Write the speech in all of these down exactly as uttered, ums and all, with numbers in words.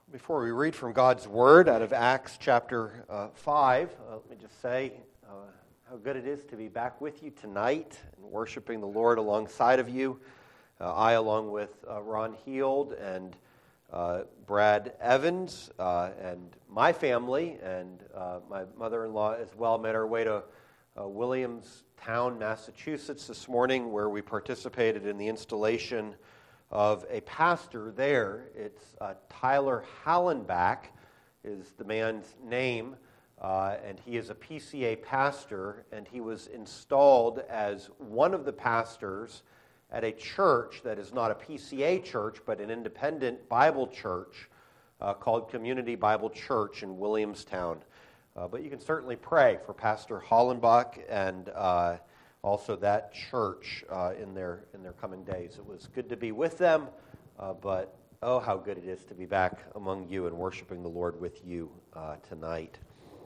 Before we read from God's Word out of Acts chapter uh, five, uh, let me just say uh, how good it is to be back with you tonight and worshiping the Lord alongside of you. Uh, I, along with uh, Ron Heald and uh, Brad Evans uh, and my family and uh, my mother-in-law as well, made our way to uh, Williamstown, Massachusetts this morning, where we participated in the installation of a pastor there. It's uh, Tyler Hallenbach is the man's name, uh, and he is a P C A pastor, and he was installed as one of the pastors at a church that is not a P C A church, but an independent Bible church uh, called Community Bible Church in Williamstown. Uh, but you can certainly pray for Pastor Hallenbach and uh, also that church uh, in their in their coming days. It was good to be with them, uh, but oh, how good it is to be back among you and worshiping the Lord with you uh, tonight.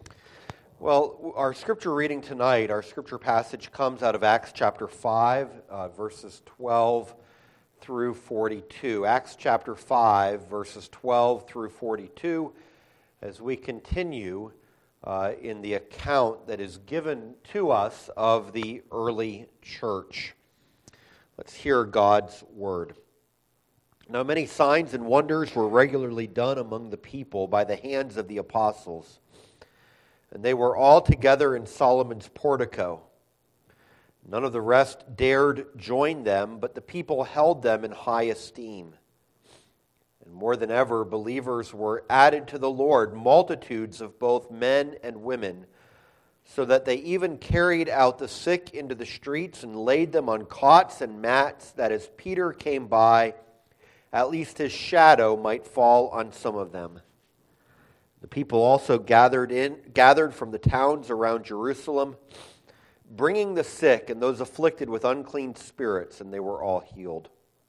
Well, our scripture reading tonight, our scripture passage comes out of Acts chapter five, uh, verses twelve through forty-two. Acts chapter five, verses twelve through forty-two, as we continue Uh, in the account that is given to us of the early church. Let's hear God's word. Now many signs and wonders were regularly done among the people by the hands of the apostles, and they were all together in Solomon's portico. None of the rest dared join them, but the people held them in high esteem. And more than ever, believers were added to the Lord, multitudes of both men and women, so that they even carried out the sick into the streets and laid them on cots and mats, that as Peter came by, at least his shadow might fall on some of them. The people also gathered in, gathered from the towns around Jerusalem, bringing the sick and those afflicted with unclean spirits, and they were all healed.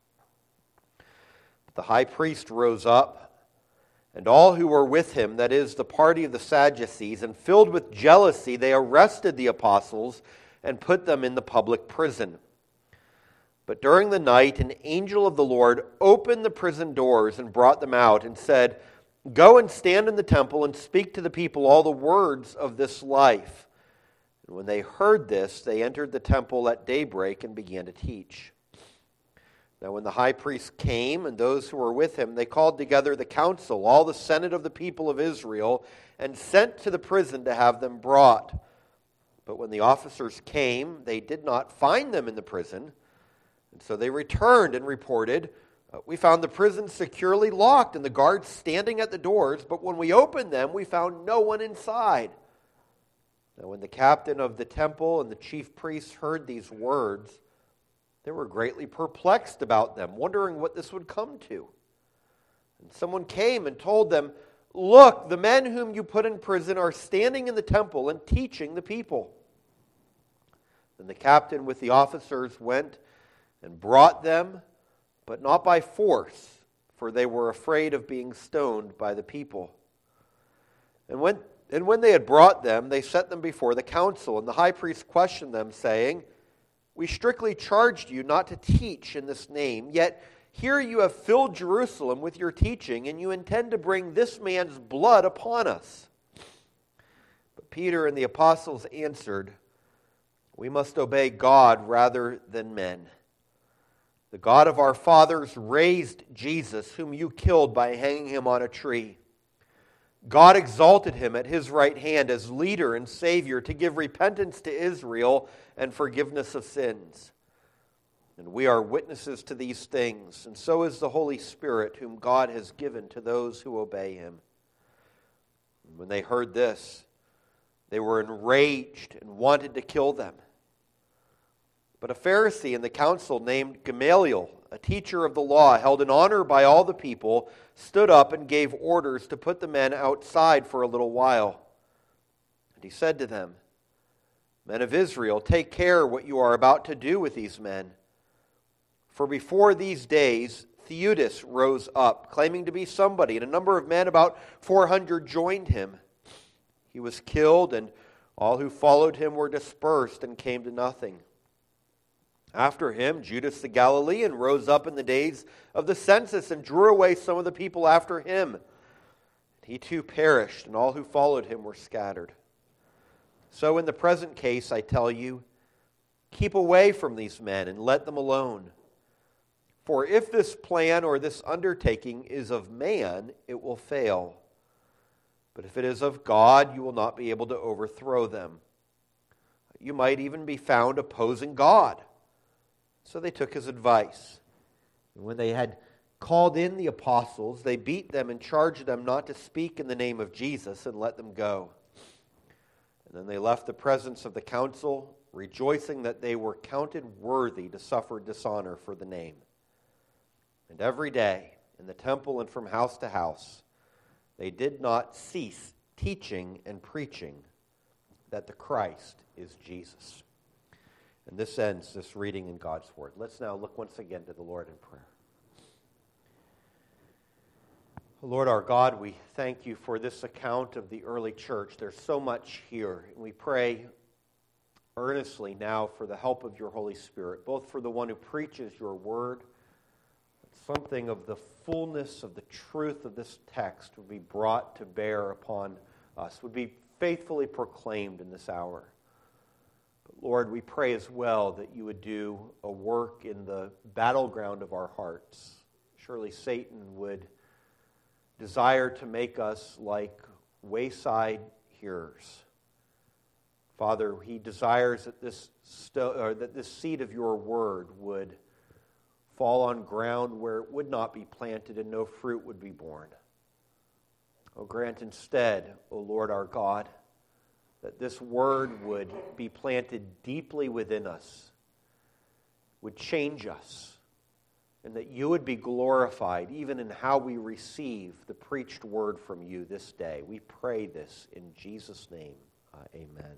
The high priest rose up, and all who were with him, that is, the party of the Sadducees, and filled with jealousy, they arrested the apostles and put them in the public prison. But during the night, an angel of the Lord opened the prison doors and brought them out and said, "Go and stand in the temple and speak to the people all the words of this life." And when they heard this, they entered the temple at daybreak and began to teach. Now when the high priest came and those who were with him, they called together the council, all the senate of the people of Israel, and sent to the prison to have them brought. But when the officers came, they did not find them in the prison. And so they returned and reported, "We found the prison securely locked and the guards standing at the doors, but when we opened them, we found no one inside." Now when the captain of the temple and the chief priests heard these words, they were greatly perplexed about them, wondering what this would come to. And someone came and told them, "Look, the men whom you put in prison are standing in the temple and teaching the people." Then the captain with the officers went and brought them, but not by force, for they were afraid of being stoned by the people. And when, and when they had brought them, they set them before the council, and the high priest questioned them, saying, "We strictly charged you not to teach in this name, yet here you have filled Jerusalem with your teaching, and you intend to bring this man's blood upon us." But Peter and the apostles answered, "We must obey God rather than men. The God of our fathers raised Jesus, whom you killed by hanging him on a tree. God exalted him at his right hand as leader and Savior to give repentance to Israel and forgiveness of sins. And we are witnesses to these things, and so is the Holy Spirit, whom God has given to those who obey him." And when they heard this, they were enraged and wanted to kill them. But a Pharisee in the council named Gamaliel, a teacher of the law, held in honor by all the people, stood up and gave orders to put the men outside for a little while. And he said to them, "Men of Israel, take care what you are about to do with these men. For before these days, Theudas rose up, claiming to be somebody, and a number of men, about four hundred, joined him. He was killed, and all who followed him were dispersed and came to nothing. After him, Judas the Galilean rose up in the days of the census and drew away some of the people after him. He too perished, and all who followed him were scattered. So in the present case, I tell you, keep away from these men and let them alone. For if this plan or this undertaking is of man, it will fail. But if it is of God, you will not be able to overthrow them. You might even be found opposing God. So they took his advice. And when they had called in the apostles, they beat them and charged them not to speak in the name of Jesus and let them go. And then they left the presence of the council, rejoicing that they were counted worthy to suffer dishonor for the name. And every day, in the temple and from house to house, they did not cease teaching and preaching that the Christ is Jesus. And this ends this reading in God's Word. Let's now look once again to the Lord in prayer. Lord our God, we thank you for this account of the early church. There's so much here, and we pray earnestly now for the help of your Holy Spirit, both for the one who preaches your word, that something of the fullness of the truth of this text would be brought to bear upon us, would be faithfully proclaimed in this hour. But Lord, we pray as well that you would do a work in the battleground of our hearts. Surely Satan would desire to make us like wayside hearers. Father, he desires that this sto- or that this seed of your word would fall on ground where it would not be planted and no fruit would be borne. Oh, grant instead, O Lord our God, that this word would be planted deeply within us, would change us, and that you would be glorified even in how we receive the preached word from you this day. We pray this in Jesus' name. Uh, amen.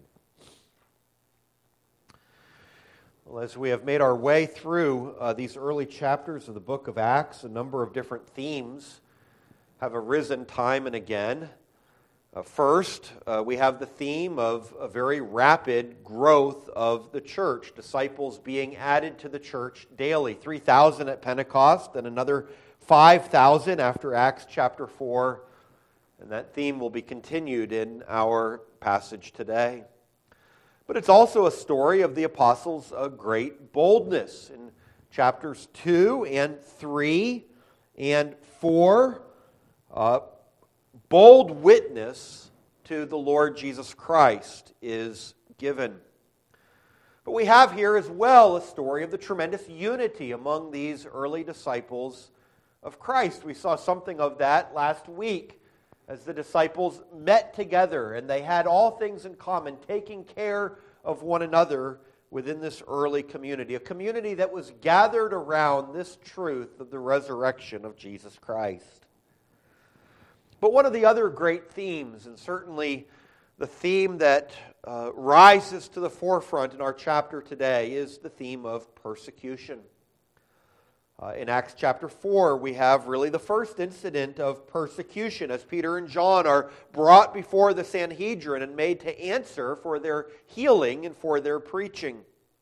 Well, as we have made our way through uh, these early chapters of the book of Acts, a number of different themes have arisen time and again. Uh, first, uh, we have the theme of a very rapid growth of the church, disciples being added to the church daily. three thousand at Pentecost and another five thousand after Acts chapter four. And that theme will be continued in our passage today. But it's also a story of the apostles' uh, great boldness. In chapters two and three and four, uh, bold witness to the Lord Jesus Christ is given. But we have here as well a story of the tremendous unity among these early disciples of Christ. We saw something of that last week as the disciples met together and they had all things in common, taking care of one another within this early community, a community that was gathered around this truth of the resurrection of Jesus Christ. But one of the other great themes, and certainly the theme that uh, rises to the forefront in our chapter today, is the theme of persecution. Uh, in Acts chapter four, we have really the first incident of persecution as Peter and John are brought before the Sanhedrin and made to answer for their healing and for their preaching.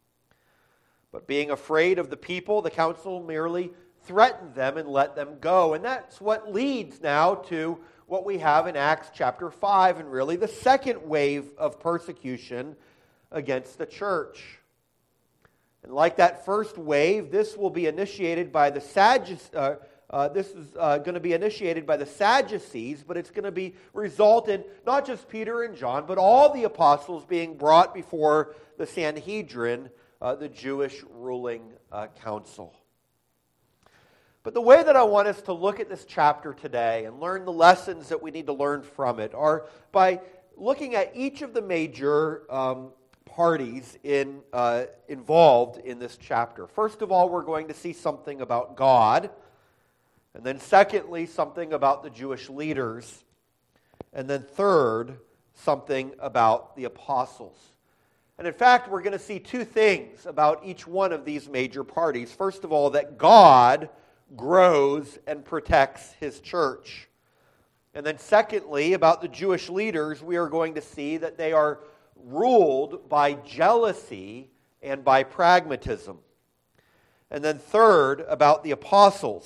But being afraid of the people, the council merely threatened them and let them go. And that's what leads now to what we have in Acts chapter five, and really the second wave of persecution against the church. And like that first wave, this will be initiated by the Sadducees. Uh, uh, this is uh, going to be initiated by the Sadducees, but it's going to be result in not just Peter and John, but all the apostles being brought before the Sanhedrin, uh, the Jewish ruling uh, council. But the way that I want us to look at this chapter today and learn the lessons that we need to learn from it are by looking at each of the major um, parties in, uh, involved in this chapter. First of all, we're going to see something about God. And then secondly, something about the Jewish leaders. And then third, something about the apostles. And in fact, we're going to see two things about each one of these major parties. First of all, that God grows and protects his church. And then secondly, about the Jewish leaders, we are going to see that they are ruled by jealousy and by pragmatism. And then third, about the apostles,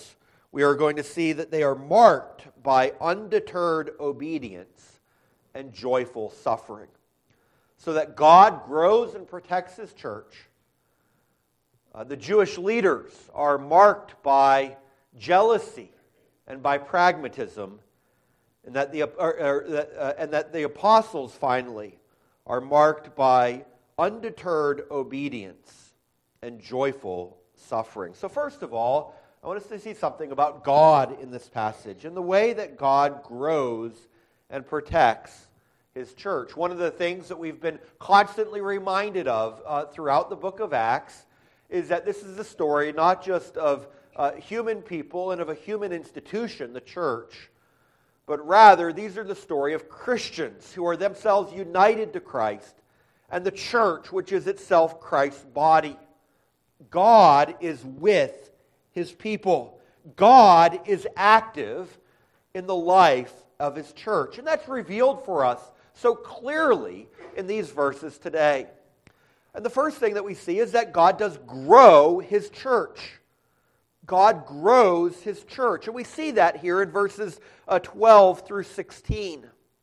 we are going to see that they are marked by undeterred obedience and joyful suffering. So that God grows and protects His church. Uh, the Jewish leaders are marked by jealousy and by pragmatism, and that the, or, or, uh, and that the apostles, finally, are marked by undeterred obedience and joyful suffering. So first of all, I want us to see something about God in this passage and the way that God grows and protects His church. One of the things that we've been constantly reminded of uh, throughout the book of Acts is that this is a story not just of uh, human people and of a human institution, the church, but rather these are the story of Christians who are themselves united to Christ and the church, which is itself Christ's body. God is with His people. God is active in the life of His church. And that's revealed for us so clearly in these verses today. And the first thing that we see is that God does grow His church. God grows His church. And we see that here in verses uh, twelve through sixteen.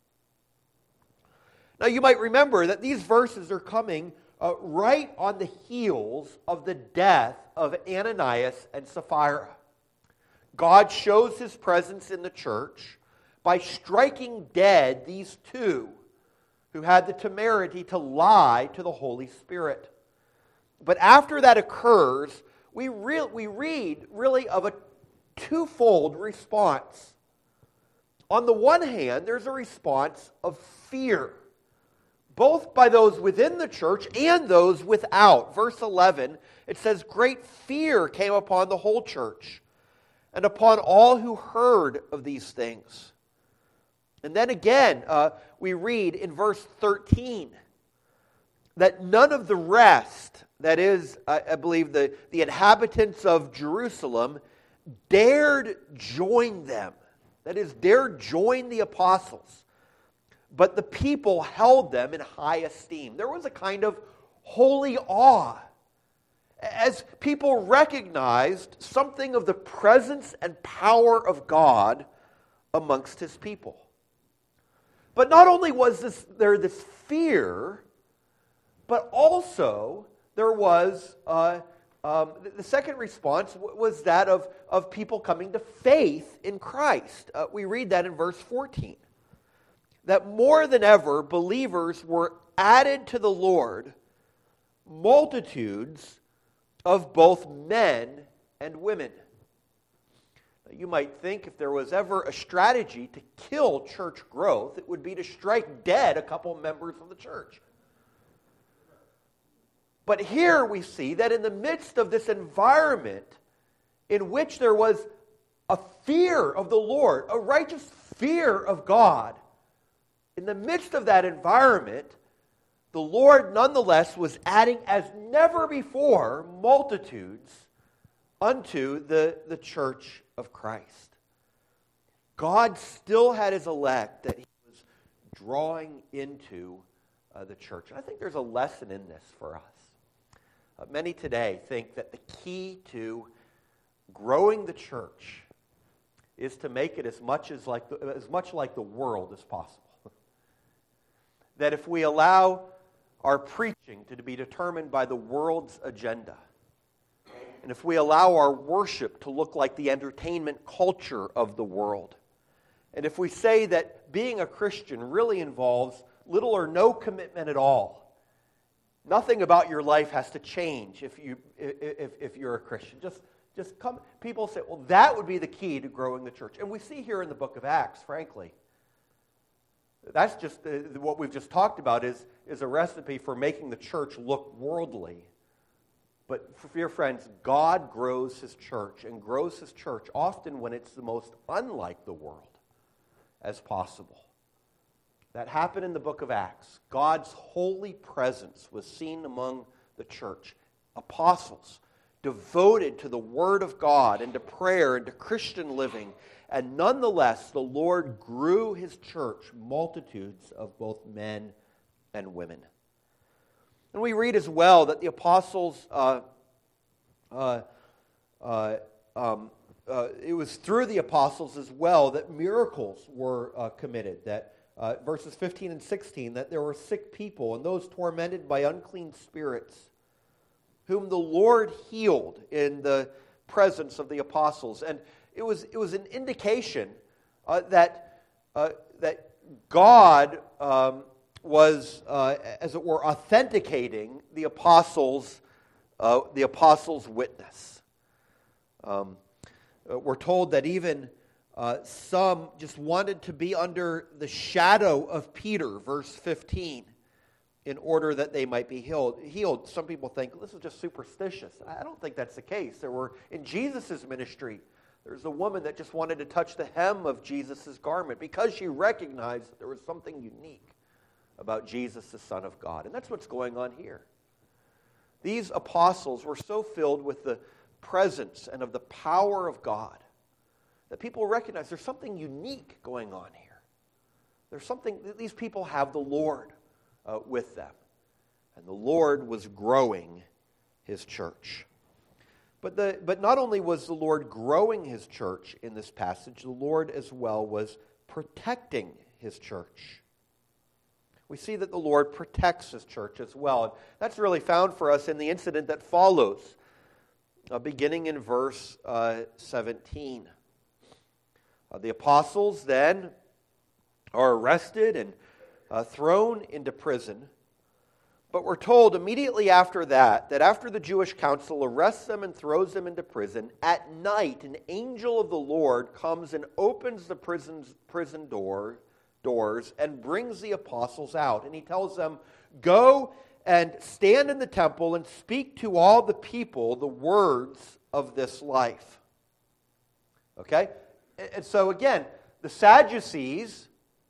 Now you might remember that these verses are coming uh, right on the heels of the death of Ananias and Sapphira. God shows His presence in the church by striking dead these two who had the temerity to lie to the Holy Spirit. But after that occurs, we, re- we read really of a twofold response. On the one hand, there's a response of fear, both by those within the church and those without. Verse eleven, it says, "Great fear came upon the whole church and upon all who heard of these things." And then again, uh, we read in verse thirteen that none of the rest, that is, I, I believe, the, the inhabitants of Jerusalem, dared join them. That is, dared join the apostles. But the people held them in high esteem. There was a kind of holy awe as people recognized something of the presence and power of God amongst His people. But not only was this, there this fear, but also there was, uh, um, the second response was that of, of people coming to faith in Christ. Uh, we read that in verse fourteen. That more than ever, believers were added to the Lord, multitudes of both men and women. You might think if there was ever a strategy to kill church growth, it would be to strike dead a couple members of the church. But here we see that in the midst of this environment in which there was a fear of the Lord, a righteous fear of God, in the midst of that environment, the Lord nonetheless was adding as never before multitudes unto the, the church of Christ. God still had His elect that He was drawing into uh, the church. And I think there's a lesson in this for us. Uh, many today think that the key to growing the church is to make it as much as like the, as much like the world as possible. That if we allow our preaching to be determined by the world's agenda, and if we allow our worship to look like the entertainment culture of the world, and if we say that being a Christian really involves little or no commitment at all, nothing about your life has to change if, you, if, if you're a Christian. Just, just come. People say, well, that would be the key to growing the church. And we see here in the book of Acts, frankly, that's just uh, what we've just talked about is, is a recipe for making the church look worldly. But for your friends, God grows His church and grows His church often when it's the most unlike the world as possible. That happened in the book of Acts. God's holy presence was seen among the church. Apostles devoted to the Word of God and to prayer and to Christian living. And nonetheless, the Lord grew His church, multitudes of both men and women. And we read as well that the apostles uh, uh, uh, um, uh, it was through the apostles as well that miracles were uh, committed. That uh, verses fifteen and sixteen, that there were sick people and those tormented by unclean spirits, whom the Lord healed in the presence of the apostles. And it was it was an indication uh, that uh, that God um, was, uh, as it were, authenticating the apostles' uh, the apostles' witness. Um, we're told that even uh, some just wanted to be under the shadow of Peter, verse fifteen, in order that they might be healed. Healed. Some people think, well, this is just superstitious. I don't think that's the case. There were, in Jesus' ministry, there's a woman that just wanted to touch the hem of Jesus' garment because she recognized that there was something unique about Jesus, the Son of God. And that's what's going on here. These apostles were so filled with the presence and of the power of God that people recognize there's something unique going on here. There's something, these people have the Lord uh, with them. And the Lord was growing his church. But, the, but not only was the Lord growing his church in this passage, the Lord as well was protecting his church. We see that the Lord protects his church as well. And that's really found for us in the incident that follows, uh, beginning in verse uh, seventeen. Uh, the apostles then are arrested and uh, thrown into prison. But we're told immediately after that, that after the Jewish council arrests them and throws them into prison, at night an angel of the Lord comes and opens the prison's prison door, doors and brings the apostles out. And he tells them, go and stand in the temple and speak to all the people the words of this life. Okay? And so again, the Sadducees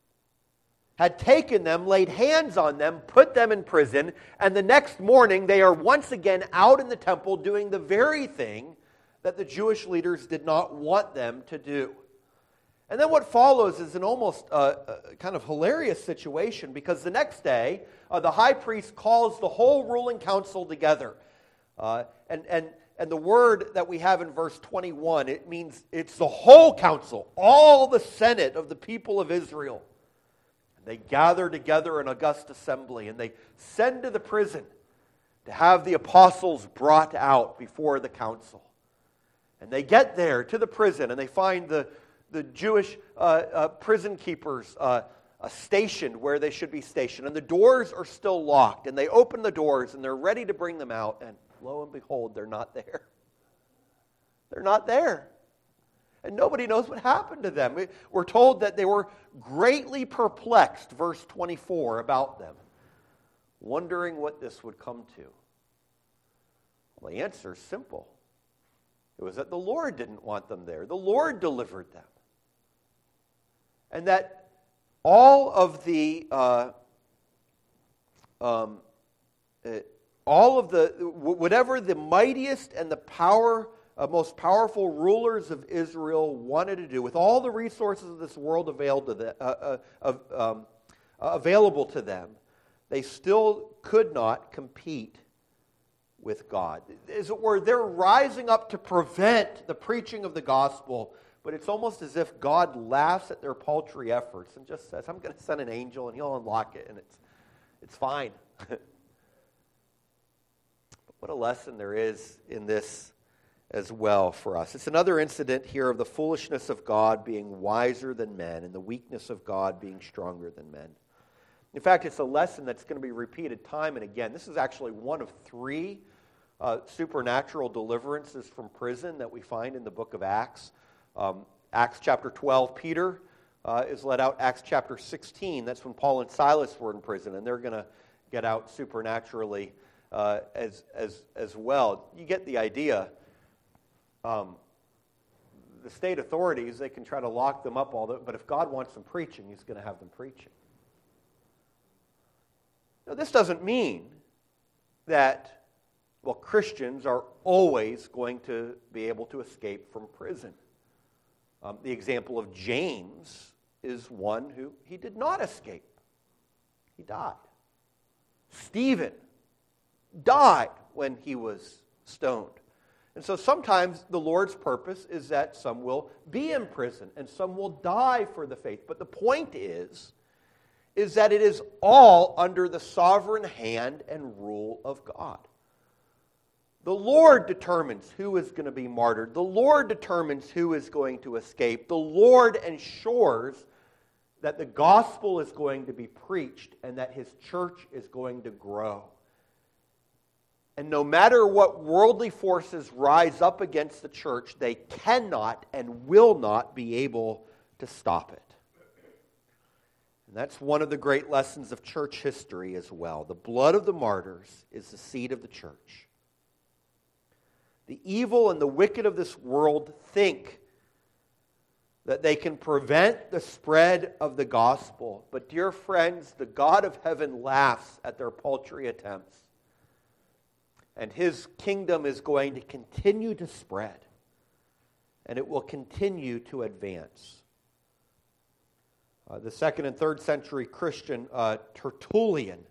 had taken them, laid hands on them, put them in prison, and the next morning they are once again out in the temple doing the very thing that the Jewish leaders did not want them to do. And then what follows is an almost uh, uh, kind of hilarious situation, because the next day uh, the high priest calls the whole ruling council together. Uh, and, and, and the word that we have in verse twenty-one, it means it's the whole council, all the Senate of the people of Israel. They gather together an august assembly, and they send to the prison to have the apostles brought out before the council. And they get there to the prison, and they find the, the Jewish uh, uh, prison keepers uh, uh, stationed where they should be stationed. And the doors are still locked, and they open the doors, and they're ready to bring them out, and lo and behold, they're not there. They're not there. And nobody knows what happened to them. We're told that they were greatly perplexed, verse twenty-four, about them, wondering what this would come to. Well, the answer is simple. It was that the Lord didn't want them there. The Lord delivered them. And that all of the, uh, um, uh, all of the, whatever the mightiest and the power Uh, most powerful rulers of Israel wanted to do, with all the resources of this world available to them, uh, uh, um, uh, available to them, they still could not compete with God. As it were, they're rising up to prevent the preaching of the gospel, but it's almost as if God laughs at their paltry efforts and just says, I'm going to send an angel and he'll unlock it, and it's, it's fine. But what a lesson there is in this as well for us. It's another incident here of the foolishness of God being wiser than men and the weakness of God being stronger than men. In fact, it's a lesson that's going to be repeated time and again. This is actually one of three uh, supernatural deliverances from prison that we find in the book of Acts. Um, Acts chapter twelve, Peter uh, is let out. Acts chapter sixteen, that's when Paul and Silas were in prison, and they're going to get out supernaturally uh, as, as, as well. You get the idea. Um, the state authorities, they can try to lock them up all the, but if God wants them preaching, he's going to have them preaching. Now, this doesn't mean that, well, Christians are always going to be able to escape from prison. Um, the example of James is one who he did not escape. He died. Stephen died when he was stoned. And so sometimes the Lord's purpose is that some will be in prison and some will die for the faith. But the point is, is that it is all under the sovereign hand and rule of God. The Lord determines who is going to be martyred. The Lord determines who is going to escape. The Lord ensures that the gospel is going to be preached and that His church is going to grow. And no matter what worldly forces rise up against the church, they cannot and will not be able to stop it. And that's one of the great lessons of church history as well. The blood of the martyrs is the seed of the church. The evil and the wicked of this world think that they can prevent the spread of the gospel. But dear friends, the God of heaven laughs at their paltry attempts. And His kingdom is going to continue to spread. And it will continue to advance. Uh, the second and third century Christian uh, Tertullian